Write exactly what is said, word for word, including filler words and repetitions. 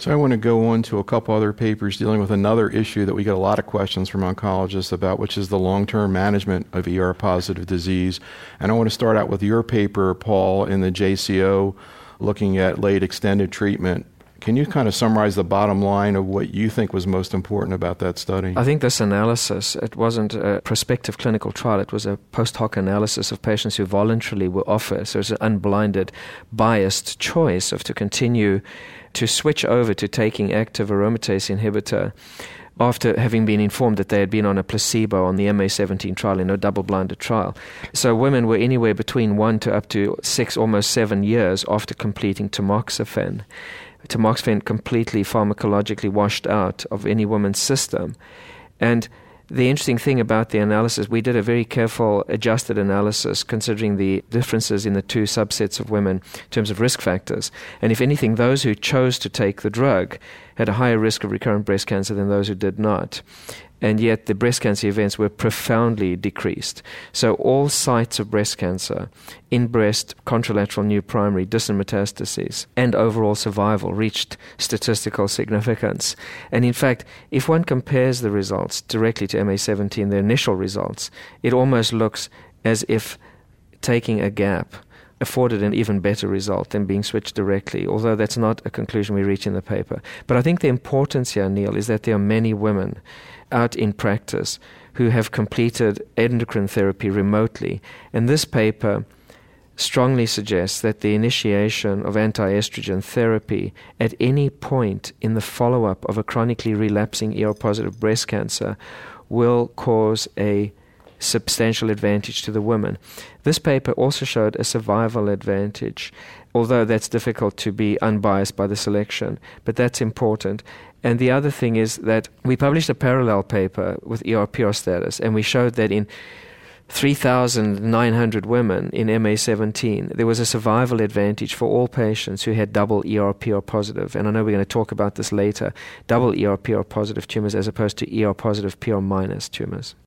So I want to go on to a couple other papers dealing with another issue that we get a lot of questions from oncologists about, which is the long-term management of E R-positive disease. And I want to start out with your paper, Paul, in the J C O, looking at late extended treatment. Can you kind of summarize the bottom line of what you think was most important about that study? I think this analysis, it wasn't a prospective clinical trial, it was a post hoc analysis of patients who voluntarily were offered. So it's an unblinded, biased choice of to continue to switch over to taking active aromatase inhibitor after having been informed that they had been on a placebo on the M A seventeen trial in a double-blinded trial. So women were anywhere between one to up to six, almost seven years after completing tamoxifen. Tamoxifen completely pharmacologically washed out of any woman's system. And the interesting thing about the analysis, we did a very careful adjusted analysis considering the differences in the two subsets of women in terms of risk factors. And if anything, those who chose to take the drug had a higher risk of recurrent breast cancer than those who did not. And yet the breast cancer events were profoundly decreased. So all sites of breast cancer, in breast, contralateral new primary, distant metastases, and overall survival reached statistical significance. And in fact, if one compares the results directly to M A seventeen, the initial results, it almost looks as if taking a gap afforded an even better result than being switched directly, although that's not a conclusion we reach in the paper. But I think the importance here, Neil, is that there are many women out in practice who have completed endocrine therapy remotely. And this paper strongly suggests that the initiation of anti-estrogen therapy at any point in the follow-up of a chronically relapsing E R-positive breast cancer will cause a substantial advantage to the woman. This paper also showed a survival advantage, although that's difficult to be unbiased by the selection, but that's important. And the other thing is that we published a parallel paper with E R-P R status, and we showed that in three thousand nine hundred women in M A seventeen, there was a survival advantage for all patients who had double E R-P R positive. And I know we're going to talk about this later, double E R-P R positive tumors as opposed to E R-positive P R minus tumors.